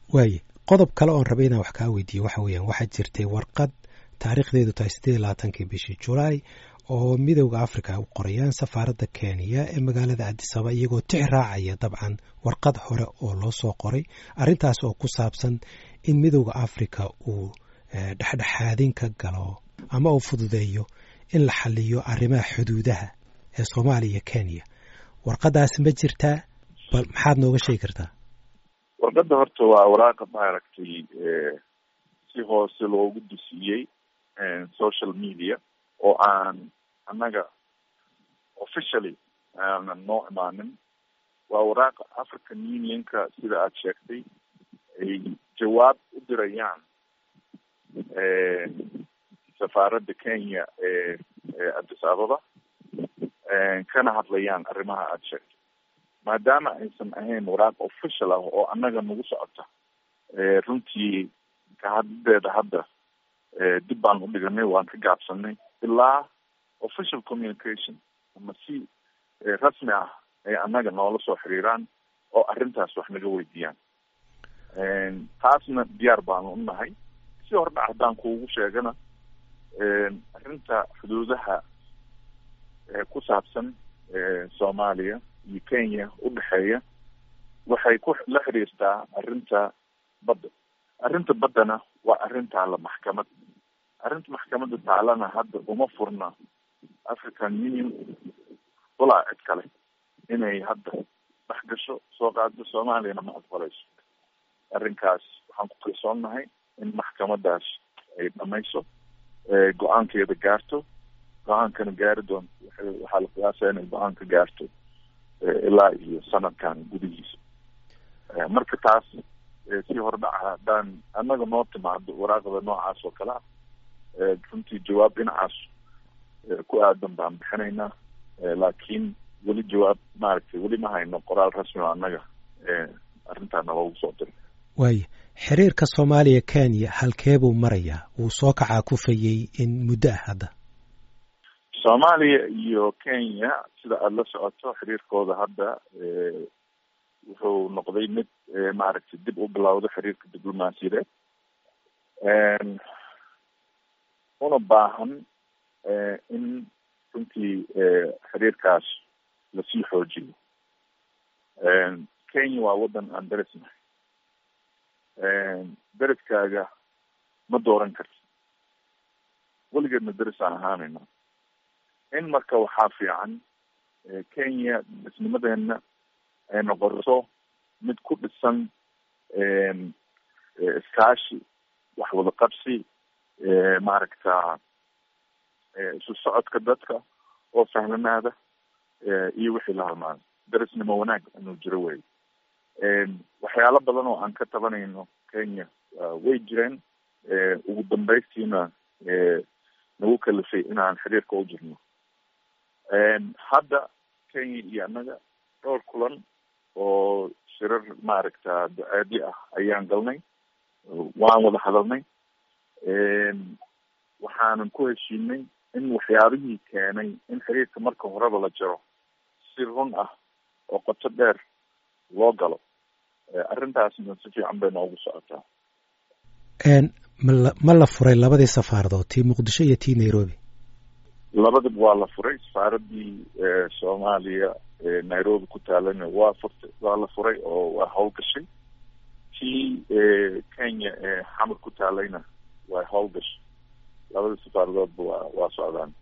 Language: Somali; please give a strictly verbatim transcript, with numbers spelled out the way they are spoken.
waaye qodob kale oon rabay inaan wax kaa weydiiyo waxa weeyaan waxaa jirtay warqad taariikhdeedu tahay siddeed iyo labaatankii bishii julaay oo midowda africa u qorayaan safaaradda kenya ee magaalada addisaba iyagoo tix raacaya dabcan warqad hore oo loo soo qoray arrintaas oo ku saabsan in midowda africa uu dhexdhexaadin ka galo ama uu fududeeyo in la xaliyo arrimaha xuduudaha ee soomaaliya iyo kenya warqadaas ma jirtaa bal maxaad nooga sheegi kartaa warqadda horta waa waraaqa maaragtay si hoose loogu dusiyey social media oo aan annaga officially aanan noo imaanin waa waraaqa african unionka sida aada sheegtay ay jawaab u dirayaan safaaradda kenya ee addis ababa kana hadlayaan arrimaha aada sheegtay maadaama aysan ahayn waraaq official ah oo annaga nagu socota runtii kahadideeda hadda dib baan u dhiganay waan ka gaabsanay ilaa official communication ama si rasmi ah ay annaga noola soo xiriiraan oo arrintaas wax naga weydiiyaan taasna diyaar baanu u nahay si hordhac haddaan kuugu sheegana arrinta xuduudaha ku saabsan soomaaliya iyo kenya u dhexeeya waxay ku la xiriirtaa arrinta badda arrinta baddana waa arrin taala maxkamad arrinta maxkamadda taalana hadda uma furna african union walaa cid kale inay hadda dhex gasho soo qaado soomaaliyana ma aqbalayso arrinkaas waxaan ku kalsoonnahay in maxkamadaas ay dhamayso go-aankeeda gaarto go-aankana gaari doonto waxaa la qiyaasaya inay go-aanka gaarto ilaa iyo sanadkan gudihiisa marka taas si hordhaca haddaan annaga noo timaado waraaqda noocaas oo kale ah runtii jawaab dhinacaas ku aadan baan bixinaynaa laakiin weli jawaab maaragtay weli ma hayno qoraal rasmi o annaga arrintaana loogu soo diray waaya xiriirka soomaaliya kenya halkee buu marayaa wuu soo kacaa kufayey in muddo ah hadda soomaaliya iyo kenya sida aada la socoto xiriirkooda hadda wuxuu noqday mid maaragtay dib u bilowda xiriirka diblomaasiyadeed una baahan in runtii xiriirkaas lasii xoojiyo kenya waa waddan aan derisnahay deriskaaga ma dooran karti weligeedna deris aan ahaanayna in marka waxaa fiican kenya disnimadeena ay noqoto mid ku dhisan iskaashi wax wada qabsi maaragta isu socodka dadka oo sahlanaada iyo wixii la halmaado derisnimo wanaag inuu jiro wey waxyaalo badan oo aan ka tabanayno kenya way jireen ugu dambaystiina nagu kalifay inaan xiriirka u jirno hadda kenya iyo annaga dhowr kulan oo shirar maaragta ducaadi ah ayaan galnay waan wada hadalnay waxaanan ku heshiinay in waxyaabihii keenay in xiriirka marka horeba la jiro si run ah oo qoto dheer loo galo arrintaasna si fiican bay noogu socotaa mala ma la furay labadii safaaradood tii muqdisho iyo tii nairobi labadaba waa la furay safaaradii soomaaliya nairobi ku taalana waa furtay waa la furay oo waa howlgashay tii kenya xamar ku taalayna waa howlgashay labada safaaradoodba waa waa socdaan